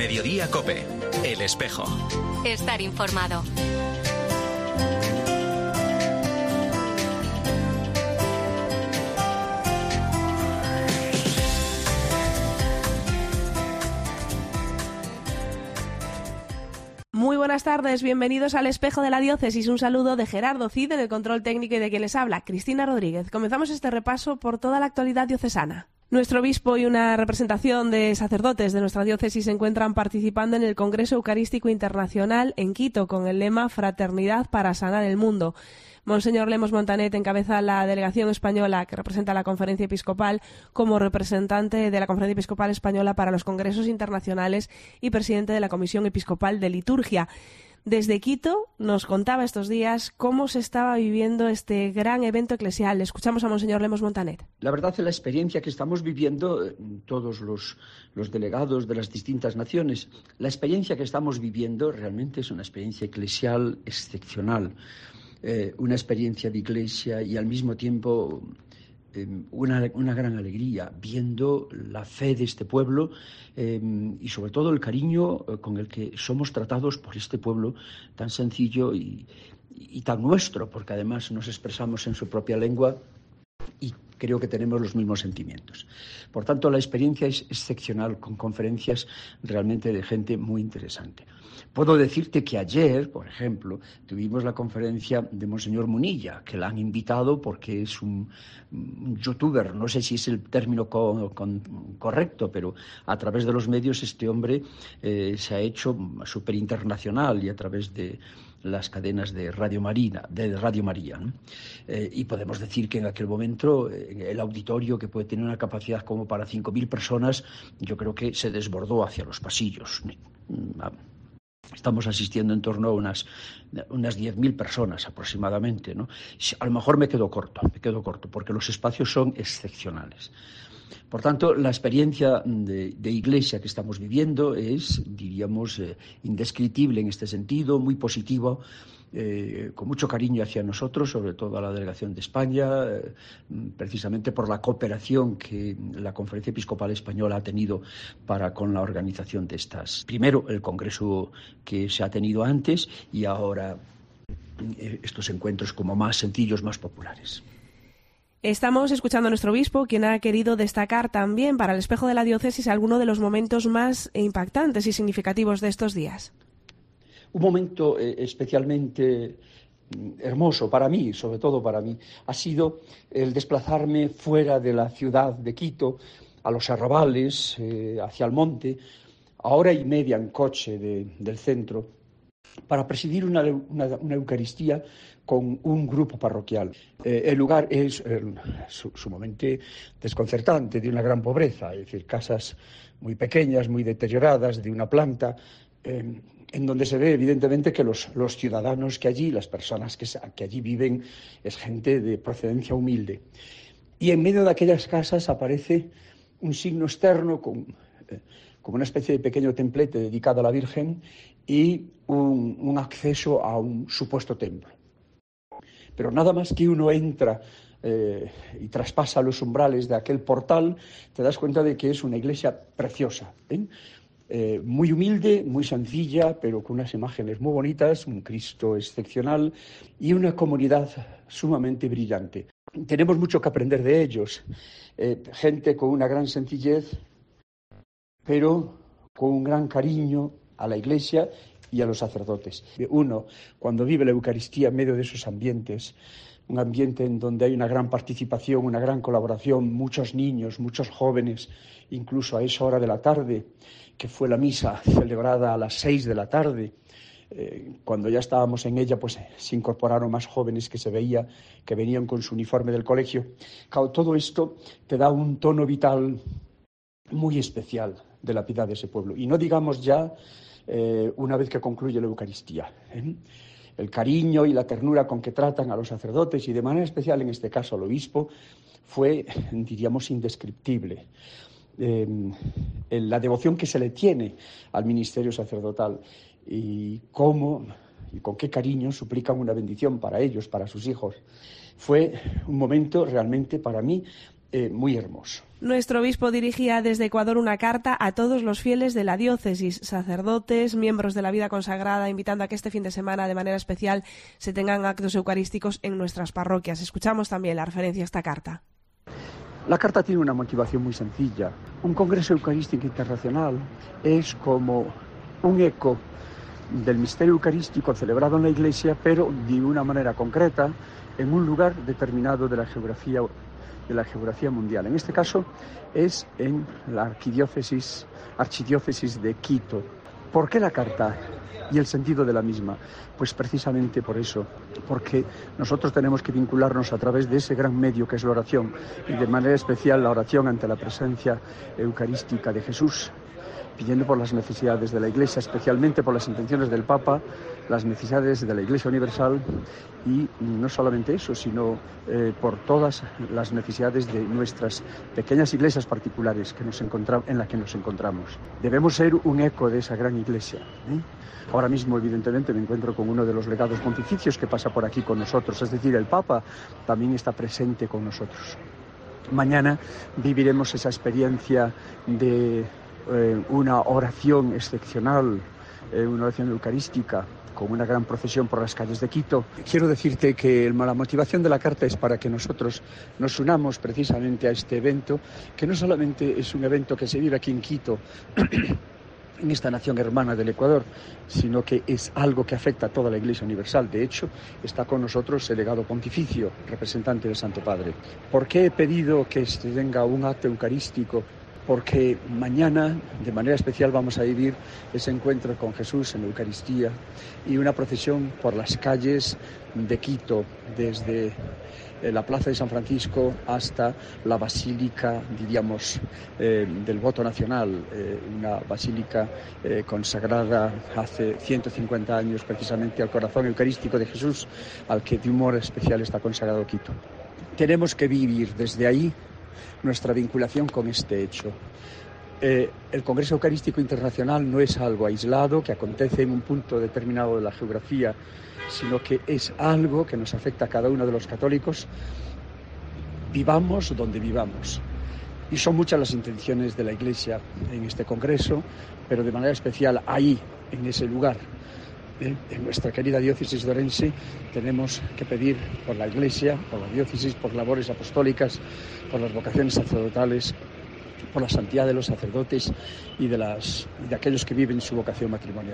Mediodía COPE. El Espejo. Estar informado. Muy buenas tardes, bienvenidos al Espejo de la Diócesis. Un saludo de Gerardo Cid en el control técnico y de quien les habla, Cristina Rodríguez. Comenzamos este repaso por toda la actualidad diocesana. Nuestro obispo y una representación de sacerdotes de nuestra diócesis se encuentran participando en el Congreso Eucarístico Internacional en Quito con el lema Fraternidad para sanar el mundo. Monseñor Lemos Montanet encabeza la delegación española que representa a la Conferencia Episcopal como representante de la Conferencia Episcopal Española para los Congresos Internacionales y presidente de la Comisión Episcopal de Liturgia. Desde Quito nos contaba estos días cómo se estaba viviendo este gran evento eclesial. Escuchamos a Monseñor Lemos Montanet. La verdad es la experiencia que estamos viviendo, todos los delegados de las distintas naciones, la experiencia que estamos viviendo realmente es una experiencia eclesial excepcional, una experiencia de iglesia y al mismo tiempo una gran alegría viendo la fe de este pueblo y sobre todo el cariño con el que somos tratados por este pueblo tan sencillo y tan nuestro, porque además nos expresamos en su propia lengua y creo que tenemos los mismos sentimientos. Por tanto, la experiencia es excepcional, con conferencias realmente de gente muy interesante. Puedo decirte que ayer, por ejemplo, tuvimos la conferencia de Monseñor Munilla, que la han invitado porque es un youtuber, no sé si es el término correcto, pero a través de los medios este hombre se ha hecho súper internacional y a través de las cadenas de Radio María, ¿no? Y podemos decir que en aquel momento el auditorio, que puede tener una capacidad como para 5.000 personas, yo creo que se desbordó hacia los pasillos. Estamos asistiendo en torno a unas 10.000 personas aproximadamente, ¿no? A lo mejor me quedo corto, porque los espacios son excepcionales. Por tanto, la experiencia de iglesia que estamos viviendo es, diríamos, indescriptible en este sentido, muy positiva, con mucho cariño hacia nosotros, sobre todo a la delegación de España, precisamente por la cooperación que la Conferencia Episcopal Española ha tenido con la organización de estas. Primero, el congreso que se ha tenido antes y ahora estos encuentros como más sencillos, más populares. Estamos escuchando a nuestro obispo, quien ha querido destacar también para el Espejo de la Diócesis algunos de los momentos más impactantes y significativos de estos días. Un momento especialmente hermoso para mí, sobre todo para mí, ha sido el desplazarme fuera de la ciudad de Quito, a los arrabales, hacia el monte, a hora y media en coche del centro, para presidir una Eucaristía con un grupo parroquial. El lugar es sumamente desconcertante, de una gran pobreza, es decir, casas muy pequeñas, muy deterioradas, de una planta, en donde se ve evidentemente que los ciudadanos que allí, las personas que allí viven, es gente de procedencia humilde. Y en medio de aquellas casas aparece un signo externo como una especie de pequeño templete dedicado a la Virgen y un acceso a un supuesto templo. Pero nada más que uno entra y traspasa los umbrales de aquel portal, te das cuenta de que es una iglesia preciosa, muy humilde, muy sencilla, pero con unas imágenes muy bonitas, un Cristo excepcional y una comunidad sumamente brillante. Tenemos mucho que aprender de ellos, gente con una gran sencillez, pero con un gran cariño a la Iglesia y a los sacerdotes. Uno, cuando vive la Eucaristía en medio de esos ambientes, un ambiente en donde hay una gran participación, una gran colaboración, muchos niños, muchos jóvenes, incluso a esa hora de la tarde, que fue la misa celebrada a las 6 de la tarde, cuando ya estábamos en ella, pues se incorporaron más jóvenes que se veía, que venían con su uniforme del colegio. Claro, todo esto te da un tono vital muy especial de la piedad de ese pueblo. Y no digamos ya una vez que concluye la Eucaristía, el cariño y la ternura con que tratan a los sacerdotes y de manera especial en este caso al obispo fue, diríamos, indescriptible. La devoción que se le tiene al ministerio sacerdotal y cómo y con qué cariño suplican una bendición para ellos, para sus hijos. Fue un momento realmente para mí muy hermoso. Nuestro obispo dirigía desde Ecuador una carta a todos los fieles de la diócesis, sacerdotes, miembros de la vida consagrada, invitando a que este fin de semana de manera especial se tengan actos eucarísticos en nuestras parroquias. Escuchamos también la referencia a esta carta. La carta tiene una motivación muy sencilla. Un Congreso Eucarístico Internacional es como un eco del misterio eucarístico celebrado en la Iglesia, pero de una manera concreta, en un lugar determinado de la geografía mundial. En este caso es en la archidiócesis de Quito. ¿Por qué la carta y el sentido de la misma? Pues precisamente por eso, porque nosotros tenemos que vincularnos a través de ese gran medio que es la oración, y de manera especial la oración ante la presencia eucarística de Jesús, pidiendo por las necesidades de la Iglesia, especialmente por las intenciones del Papa, las necesidades de la Iglesia Universal, y no solamente eso, sino por todas las necesidades de nuestras pequeñas iglesias particulares en las que nos encontramos. Debemos ser un eco de esa gran Iglesia. Ahora mismo, evidentemente, me encuentro con uno de los legados pontificios que pasa por aquí con nosotros, es decir, el Papa también está presente con nosotros. Mañana viviremos esa experiencia de una oración excepcional, una oración eucarística, con una gran procesión por las calles de Quito. Quiero decirte que la motivación de la carta es para que nosotros nos unamos precisamente a este evento, que no solamente es un evento que se vive aquí en Quito, en esta nación hermana del Ecuador, sino que es algo que afecta a toda la Iglesia Universal. De hecho, está con nosotros el legado pontificio, representante del Santo Padre. ¿Por qué he pedido que se tenga un acto eucarístico? Porque mañana, de manera especial, vamos a vivir ese encuentro con Jesús en la Eucaristía y una procesión por las calles de Quito, desde la Plaza de San Francisco hasta la Basílica, diríamos, del Voto Nacional, una basílica consagrada hace 150 años precisamente al corazón eucarístico de Jesús, al que de un modo especial está consagrado Quito. Tenemos que vivir desde ahí nuestra vinculación con este hecho. El Congreso Eucarístico Internacional no es algo aislado que acontece en un punto determinado de la geografía, sino que es algo que nos afecta a cada uno de los católicos, vivamos donde vivamos. Y son muchas las intenciones de la Iglesia en este Congreso, pero de manera especial ahí, en ese lugar, en nuestra querida diócesis de Orense, tenemos que pedir por la Iglesia, por la diócesis, por labores apostólicas, por las vocaciones sacerdotales, por la santidad de los sacerdotes y de aquellos que viven su vocación matrimonial.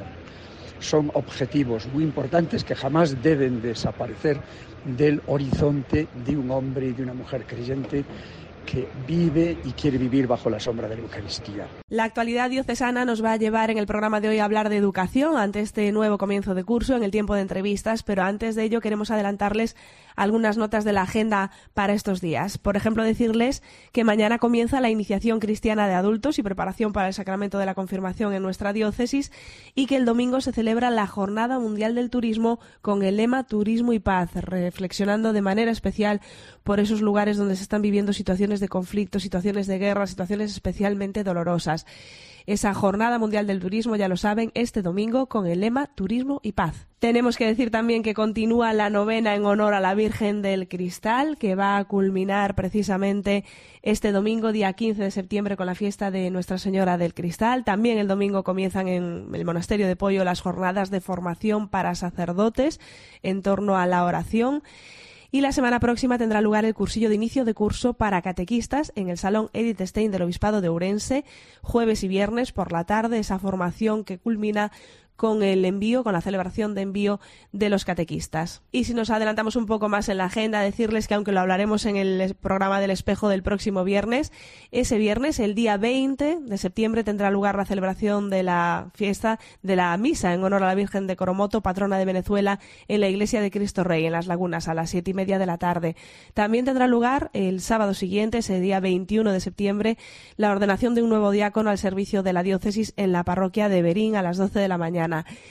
Son objetivos muy importantes que jamás deben desaparecer del horizonte de un hombre y de una mujer creyente que vive y quiere vivir bajo la sombra de la Eucaristía. La actualidad diocesana nos va a llevar en el programa de hoy a hablar de educación ante este nuevo comienzo de curso en el tiempo de entrevistas, pero antes de ello queremos adelantarles algunas notas de la agenda para estos días. Por ejemplo, decirles que mañana comienza la iniciación cristiana de adultos y preparación para el sacramento de la confirmación en nuestra diócesis, y que el domingo se celebra la Jornada Mundial del Turismo con el lema Turismo y Paz, reflexionando de manera especial por esos lugares donde se están viviendo situaciones de conflicto, situaciones de guerra, situaciones especialmente dolorosas. Esa Jornada Mundial del Turismo, ya lo saben, este domingo con el lema Turismo y Paz. Tenemos que decir también que continúa la novena en honor a la Virgen del Cristal, que va a culminar precisamente este domingo, día 15 de septiembre, con la fiesta de Nuestra Señora del Cristal. También el domingo comienzan en el Monasterio de Poyo las jornadas de formación para sacerdotes en torno a la oración. Y la semana próxima tendrá lugar el cursillo de inicio de curso para catequistas en el Salón Edith Stein del Obispado de Ourense, jueves y viernes por la tarde, esa formación que culmina con el envío, con la celebración de envío de los catequistas. Y si nos adelantamos un poco más en la agenda, decirles que aunque lo hablaremos en el programa del Espejo del próximo viernes, ese viernes, el día 20 de septiembre, tendrá lugar la celebración de la fiesta de la misa en honor a la Virgen de Coromoto, patrona de Venezuela, en la Iglesia de Cristo Rey, en Las Lagunas, a las 7:30 de la tarde. También tendrá lugar el sábado siguiente, ese día 21 de septiembre, la ordenación de un nuevo diácono al servicio de la diócesis en la parroquia de Berín a las 12 de la mañana.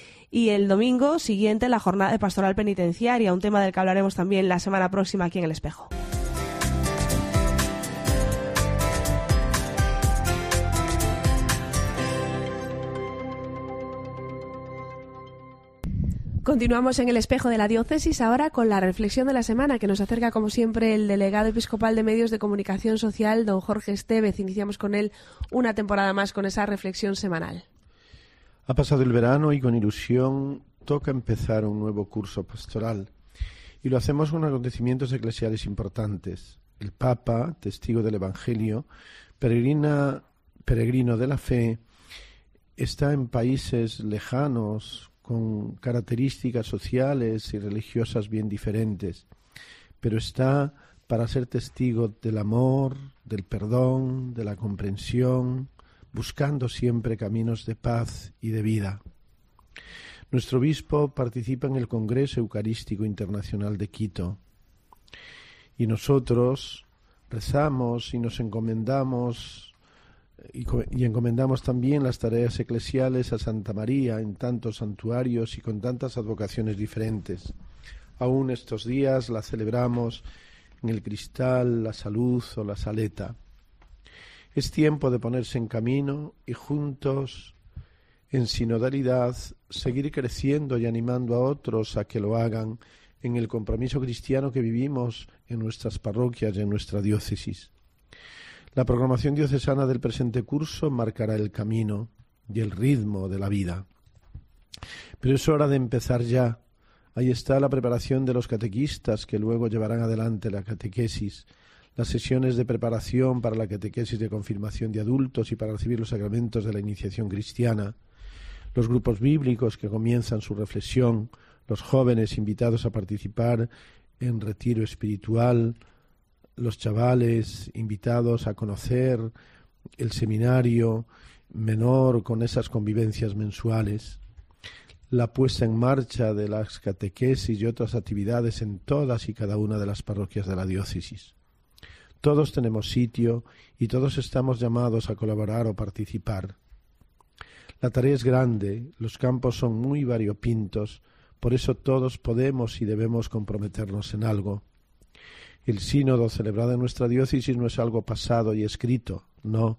Y el domingo siguiente la jornada de pastoral penitenciaria, un tema del que hablaremos también la semana próxima aquí en El Espejo. Continuamos en el espejo de la diócesis ahora con la reflexión de la semana que nos acerca como siempre el delegado episcopal de Medios de Comunicación Social, don Jorge Estevez. Iniciamos con él una temporada más con esa reflexión semanal. Ha pasado el verano y con ilusión toca empezar un nuevo curso pastoral y lo hacemos con acontecimientos eclesiales importantes. El Papa, testigo del Evangelio, peregrino de la fe, está en países lejanos con características sociales y religiosas bien diferentes, pero está para ser testigo del amor, del perdón, de la comprensión, buscando siempre caminos de paz y de vida. Nuestro obispo participa en el Congreso Eucarístico Internacional de Quito y nosotros rezamos y nos encomendamos y encomendamos también las tareas eclesiales a Santa María en tantos santuarios y con tantas advocaciones diferentes. Aún estos días la celebramos en el Cristal, la Salud o la Saleta. Es tiempo de ponerse en camino y juntos, en sinodalidad, seguir creciendo y animando a otros a que lo hagan en el compromiso cristiano que vivimos en nuestras parroquias y en nuestra diócesis. La programación diocesana del presente curso marcará el camino y el ritmo de la vida. Pero es hora de empezar ya. Ahí está la preparación de los catequistas que luego llevarán adelante la catequesis, las sesiones de preparación para la catequesis de confirmación de adultos y para recibir los sacramentos de la iniciación cristiana, los grupos bíblicos que comienzan su reflexión, los jóvenes invitados a participar en retiro espiritual, los chavales invitados a conocer el seminario menor con esas convivencias mensuales, la puesta en marcha de las catequesis y otras actividades en todas y cada una de las parroquias de la diócesis. Todos tenemos sitio y todos estamos llamados a colaborar o participar. La tarea es grande, los campos son muy variopintos, por eso todos podemos y debemos comprometernos en algo. El sínodo celebrado en nuestra diócesis no es algo pasado y escrito, no.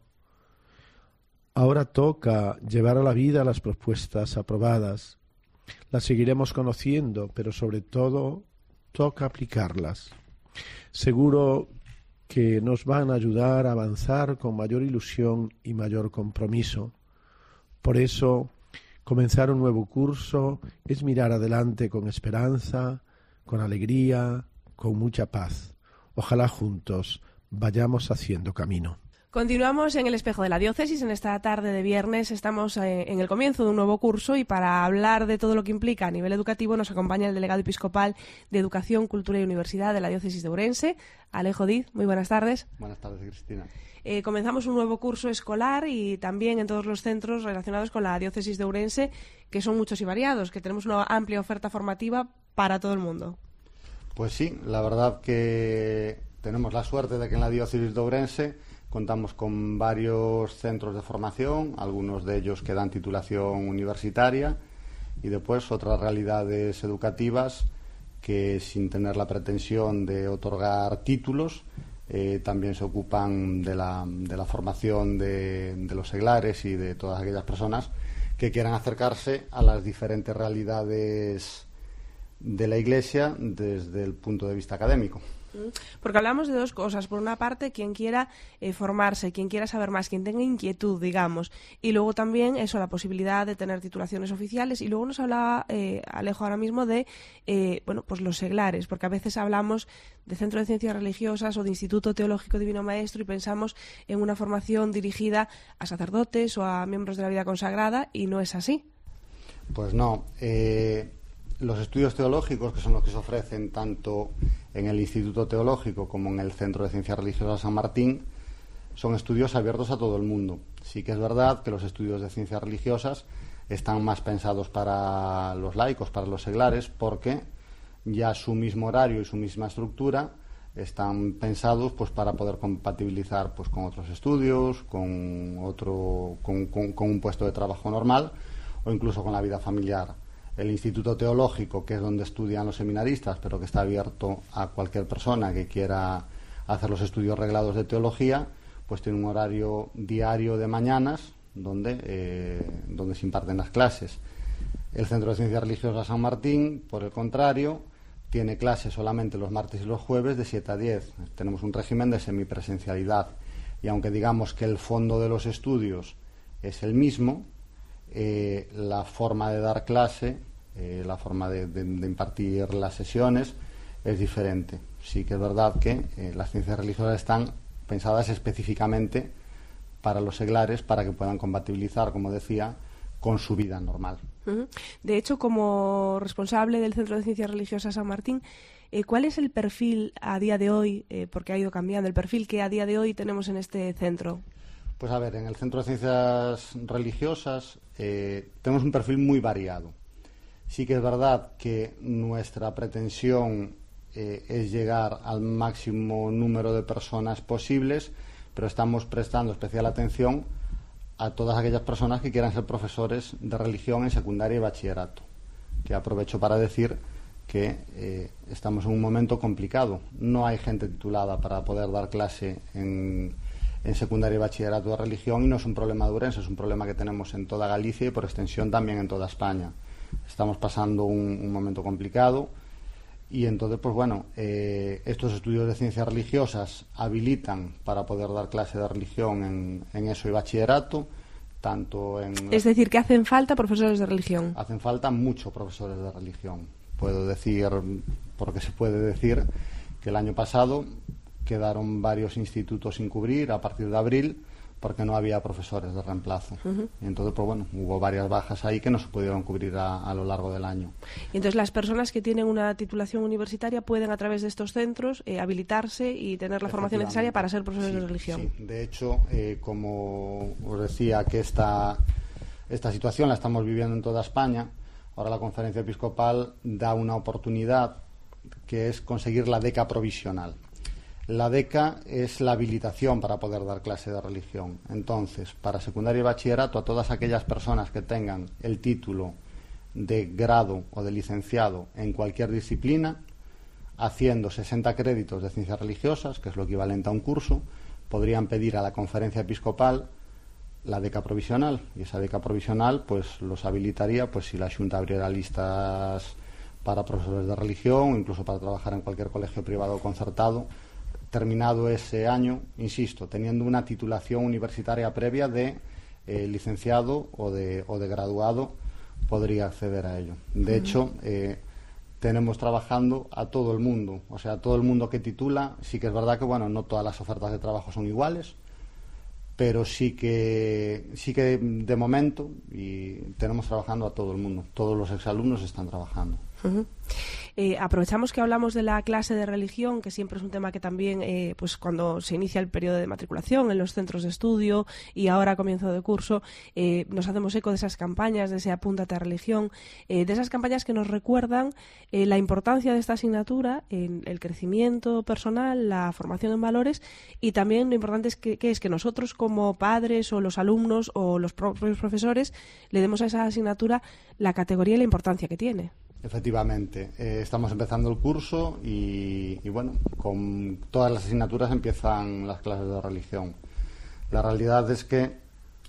Ahora toca llevar a la vida las propuestas aprobadas. Las seguiremos conociendo, pero sobre todo toca aplicarlas. Seguro que nos van a ayudar a avanzar con mayor ilusión y mayor compromiso. Por eso, comenzar un nuevo curso es mirar adelante con esperanza, con alegría, con mucha paz. Ojalá juntos vayamos haciendo camino. Continuamos en el espejo de la diócesis. En esta tarde de viernes estamos en el comienzo de un nuevo curso y para hablar de todo lo que implica a nivel educativo nos acompaña el delegado episcopal de Educación, Cultura y Universidad de la diócesis de Ourense, Alejo Diz. Muy buenas tardes. Buenas tardes, Cristina. Comenzamos un nuevo curso escolar y también en todos los centros relacionados con la diócesis de Ourense, que son muchos y variados, que tenemos una amplia oferta formativa para todo el mundo. Pues sí, la verdad que tenemos la suerte de que en la diócesis de Ourense contamos con varios centros de formación, algunos de ellos que dan titulación universitaria y después otras realidades educativas que sin tener la pretensión de otorgar títulos también se ocupan de la formación de los seglares y de todas aquellas personas que quieran acercarse a las diferentes realidades de la Iglesia desde el punto de vista académico. Porque hablamos de dos cosas. Por una parte, quien quiera formarse, quien quiera saber más, quien tenga inquietud, digamos. Y luego también eso, la posibilidad de tener titulaciones oficiales. Y luego nos hablaba Alejo ahora mismo de pues los seglares, porque a veces hablamos de Centro de Ciencias Religiosas o de Instituto Teológico Divino Maestro y pensamos en una formación dirigida a sacerdotes o a miembros de la vida consagrada y no es así. Pues no. Los estudios teológicos, que son los que se ofrecen tanto en el Instituto Teológico como en el Centro de Ciencias Religiosas San Martín, son estudios abiertos a todo el mundo. Sí que es verdad que los estudios de ciencias religiosas están más pensados para los laicos, para los seglares, porque ya su mismo horario y su misma estructura están pensados pues para poder compatibilizar pues con otros estudios, con un puesto de trabajo normal o incluso con la vida familiar. El Instituto Teológico, que es donde estudian los seminaristas, pero que está abierto a cualquier persona que quiera hacer los estudios reglados de teología, pues tiene un horario diario de mañanas donde se imparten las clases. El Centro de Ciencias Religiosas San Martín, por el contrario, tiene clases solamente los martes y los jueves de 7 a 10. Tenemos un régimen de semipresencialidad. Y aunque digamos que el fondo de los estudios es el mismo, la forma de dar clase, la forma de impartir las sesiones es diferente. Sí que es verdad que las ciencias religiosas están pensadas específicamente para los seglares, para que puedan compatibilizar, como decía, con su vida normal. De hecho, como responsable del Centro de Ciencias Religiosas San Martín, ¿cuál es el perfil a día de hoy, porque ha ido cambiando, el perfil que a día de hoy tenemos en este centro? Pues a ver, en el Centro de Ciencias Religiosas tenemos un perfil muy variado. Sí que es verdad que nuestra pretensión es llegar al máximo número de personas posibles, pero estamos prestando especial atención a todas aquellas personas que quieran ser profesores de religión en secundaria y bachillerato, que aprovecho para decir que estamos en un momento complicado. No hay gente titulada para poder dar clase en secundaria y bachillerato de religión, y no es un problema de Ourense, es un problema que tenemos en toda Galicia y por extensión también en toda España. Estamos pasando un momento complicado y entonces, pues bueno, estos estudios de ciencias religiosas habilitan para poder dar clase de religión en ESO y bachillerato, tanto en... Es decir, que hacen falta profesores de religión. Hacen falta muchos profesores de religión. Puedo decir, porque se puede decir, que el año pasado quedaron varios institutos sin cubrir a partir de abril porque no había profesores de reemplazo. Y entonces, pues bueno, hubo varias bajas ahí que no se pudieron cubrir a lo largo del año. Y entonces las personas que tienen una titulación universitaria pueden, a través de estos centros, habilitarse y tener la formación necesaria para ser profesores de religión. Sí. De hecho, como os decía, que esta situación la estamos viviendo en toda España. Ahora la Conferencia Episcopal da una oportunidad, que es conseguir la beca provisional. La beca es la habilitación para poder dar clase de religión. Entonces, para secundaria y bachillerato, a todas aquellas personas que tengan el título de grado o de licenciado en cualquier disciplina, haciendo 60 créditos de ciencias religiosas, que es lo equivalente a un curso, podrían pedir a la Conferencia Episcopal la beca provisional, y esa beca provisional pues los habilitaría, pues si la Xunta abriera listas para profesores de religión, incluso para trabajar en cualquier colegio privado o concertado, terminado ese año, insisto, teniendo una titulación universitaria previa de licenciado o de graduado, podría acceder a ello. De hecho, tenemos trabajando a todo el mundo, o sea, a todo el mundo que titula. Sí que es verdad que, bueno, no todas las ofertas de trabajo son iguales, pero sí que de momento y tenemos trabajando a todo el mundo. Todos los exalumnos están trabajando. Aprovechamos que hablamos de la clase de religión, que siempre es un tema que también, pues cuando se inicia el periodo de matriculación en los centros de estudio y ahora a comienzo de curso, nos hacemos eco de esas campañas, de ese apúntate a religión, de esas campañas que nos recuerdan la importancia de esta asignatura en el crecimiento personal, la formación en valores, y también lo importante es que nosotros como padres o los alumnos o los propios profesores le demos a esa asignatura la categoría y la importancia que tiene. Efectivamente, estamos empezando el curso y bueno, con todas las asignaturas empiezan las clases de religión. La realidad es que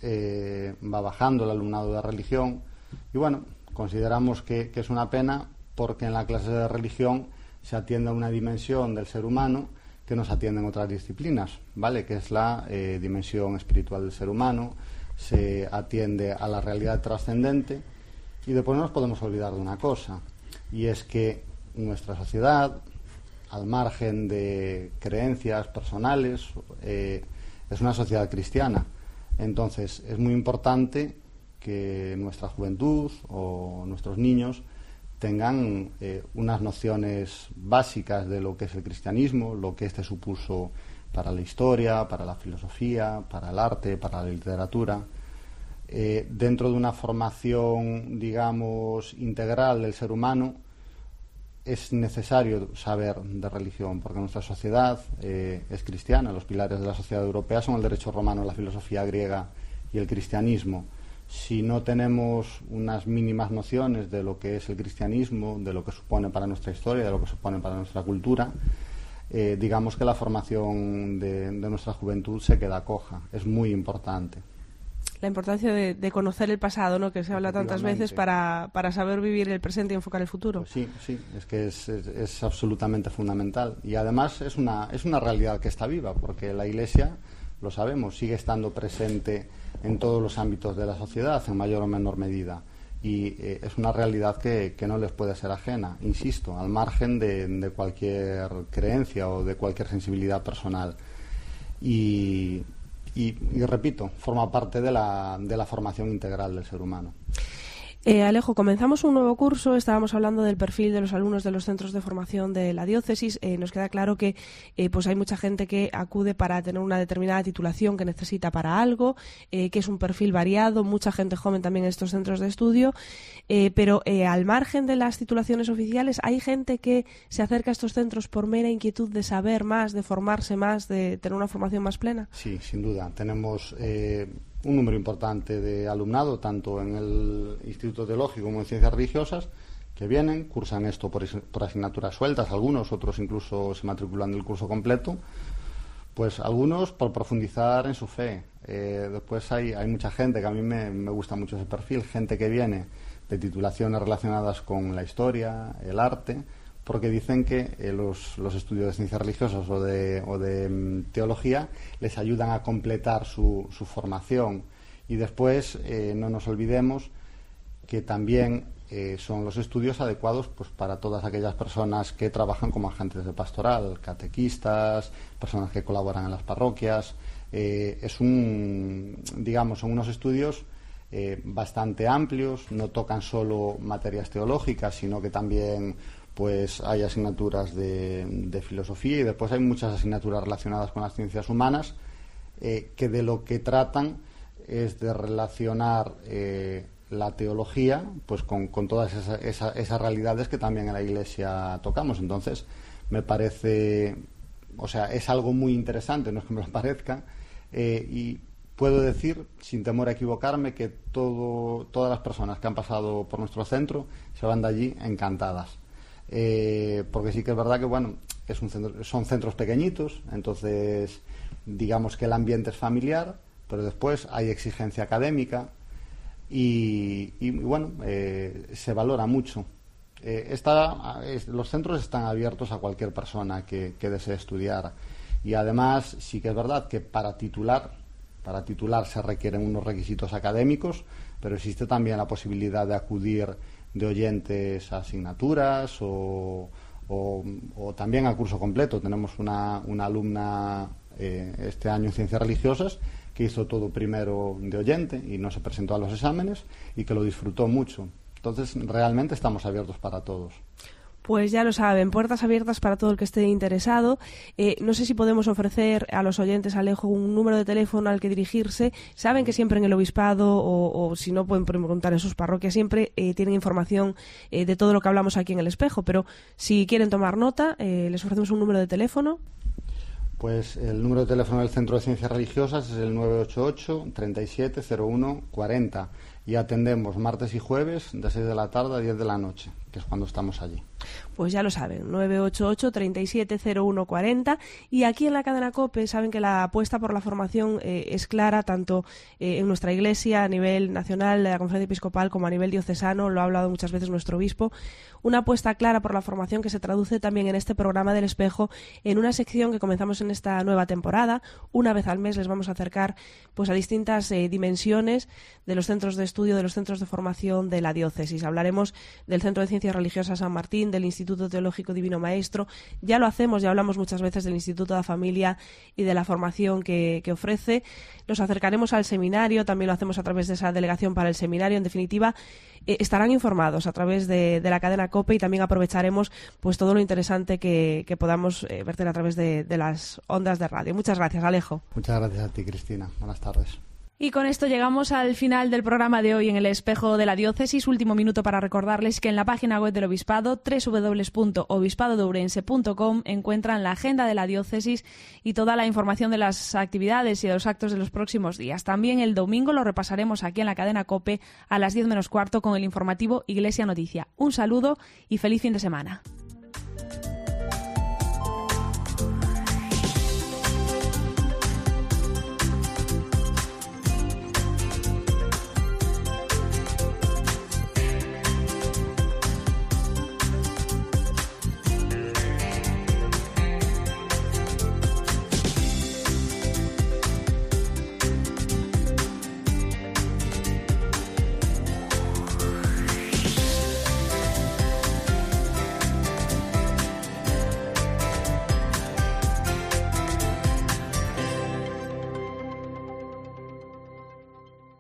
va bajando el alumnado de religión y bueno, consideramos que es una pena, porque en la clase de religión se atiende a una dimensión del ser humano que nos atienden otras disciplinas, ¿vale? Que es la dimensión espiritual del ser humano, se atiende a la realidad trascendente. Y después no nos podemos olvidar de una cosa, y es que nuestra sociedad, al margen de creencias personales, es una sociedad cristiana. Entonces es muy importante que nuestra juventud o nuestros niños tengan unas nociones básicas de lo que es el cristianismo, lo que este supuso para la historia, para la filosofía, para el arte, para la literatura. Dentro de una formación, digamos, integral del ser humano, es necesario saber de religión, porque nuestra sociedad es cristiana. Los pilares de la sociedad europea son el derecho romano, la filosofía griega y el cristianismo. Si no tenemos unas mínimas nociones de lo que es el cristianismo, de lo que supone para nuestra historia, de lo que supone para nuestra cultura, digamos que la formación de nuestra juventud se queda coja. Es muy importante. La importancia de conocer el pasado, ¿no?, que se habla tantas veces para saber vivir el presente y enfocar el futuro. Pues sí, es que es absolutamente fundamental. Y además es una realidad que está viva, porque la Iglesia, lo sabemos, sigue estando presente en todos los ámbitos de la sociedad, en mayor o menor medida. Y es una realidad que no les puede ser ajena, insisto, al margen de cualquier creencia o de cualquier sensibilidad personal. Y repito, forma parte de la formación integral del ser humano. Alejo, comenzamos un nuevo curso, estábamos hablando del perfil de los alumnos de los centros de formación de la diócesis. Nos queda claro que pues hay mucha gente que acude para tener una determinada titulación que necesita para algo, que es un perfil variado, mucha gente joven también en estos centros de estudio, pero al margen de las titulaciones oficiales, ¿hay gente que se acerca a estos centros por mera inquietud de saber más, de formarse más, de tener una formación más plena? Sí, sin duda. Tenemos un número importante de alumnado, tanto en el Instituto Teológico como en Ciencias Religiosas, que vienen, cursan esto por asignaturas sueltas, algunos, otros incluso se matriculan del curso completo, pues algunos por profundizar en su fe. Después hay mucha gente, que a mí me gusta mucho ese perfil, gente que viene de titulaciones relacionadas con la historia, el arte, porque dicen que los estudios de ciencias religiosas o de teología les ayudan a completar su formación. Y después no nos olvidemos que también son los estudios adecuados pues para todas aquellas personas que trabajan como agentes de pastoral, catequistas, personas que colaboran en las parroquias. Son unos estudios bastante amplios, no tocan solo materias teológicas, sino que también pues hay asignaturas de filosofía, y después hay muchas asignaturas relacionadas con las ciencias humanas que de lo que tratan es de relacionar la teología pues con todas esas realidades que también en la Iglesia tocamos. Entonces me parece, es algo muy interesante, no es que me lo parezca, y puedo decir, sin temor a equivocarme, que todas las personas que han pasado por nuestro centro se van de allí encantadas. Porque sí que es verdad que son centros pequeñitos, entonces digamos que el ambiente es familiar, pero después hay exigencia académica y se valora mucho. Los centros están abiertos a cualquier persona que desee estudiar, y además sí que es verdad que para titular se requieren unos requisitos académicos, pero existe también la posibilidad de acudir de oyentes a asignaturas o también a curso completo. Tenemos una alumna este año en Ciencias Religiosas que hizo todo primero de oyente y no se presentó a los exámenes y que lo disfrutó mucho. Entonces, realmente estamos abiertos para todos. Pues ya lo saben, puertas abiertas para todo el que esté interesado. No sé si podemos ofrecer a los oyentes, Alejo, un número de teléfono al que dirigirse. Saben que siempre en el obispado, o si no pueden preguntar en sus parroquias, siempre tienen información de todo lo que hablamos aquí en El Espejo, pero si quieren tomar nota, les ofrecemos un número de teléfono. Pues el número de teléfono del Centro de Ciencias Religiosas es el 988 37 01 40 y atendemos martes y jueves de 6 de la tarde a 10 de la noche, que es cuando estamos allí. Pues ya lo saben, 988 37 01 40, y aquí en la cadena COPE saben que la apuesta por la formación es clara, tanto en nuestra Iglesia a nivel nacional de la Conferencia Episcopal como a nivel diocesano, lo ha hablado muchas veces nuestro obispo, una apuesta clara por la formación que se traduce también en este programa del Espejo en una sección que comenzamos en esta nueva temporada. Una vez al mes les vamos a acercar pues a distintas dimensiones de los centros de estudio, de los centros de formación de la diócesis. Hablaremos del Centro de Ciencias Religiosas San Martín, del Instituto Teológico Divino Maestro. Ya lo hacemos, ya hablamos muchas veces del Instituto de la Familia y de la formación que ofrece. Nos acercaremos al seminario, también lo hacemos a través de esa delegación para el seminario. En definitiva, estarán informados a través de la cadena COPE, y también aprovecharemos pues todo lo interesante que podamos verter a través de las ondas de radio. Muchas gracias, Alejo. Muchas gracias a ti, Cristina. Buenas tardes. Y con esto llegamos al final del programa de hoy en El Espejo de la Diócesis. Último minuto para recordarles que en la página web del Obispado, www.obispado-de-ourense.com, encuentran la agenda de la Diócesis y toda la información de las actividades y de los actos de los próximos días. También el domingo lo repasaremos aquí en la cadena COPE a las 10 menos cuarto con el informativo Iglesia Noticia. Un saludo y feliz fin de semana.